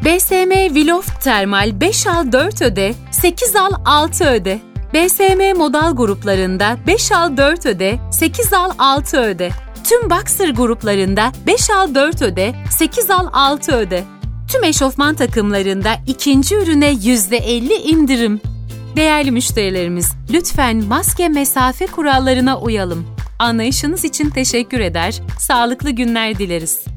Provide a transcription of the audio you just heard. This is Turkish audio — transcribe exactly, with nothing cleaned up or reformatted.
B S M Veloft Thermal beş al dört öde, sekiz al altı öde. B S M modal gruplarında beş al dört öde, sekiz al altı öde. Tüm Boxer gruplarında beş al dört öde, sekiz al altı öde. Tüm eşofman takımlarında ikinci ürüne yüzde elli indirim. Değerli müşterilerimiz, lütfen maske mesafe kurallarına uyalım. Anlayışınız için teşekkür eder, sağlıklı günler dileriz.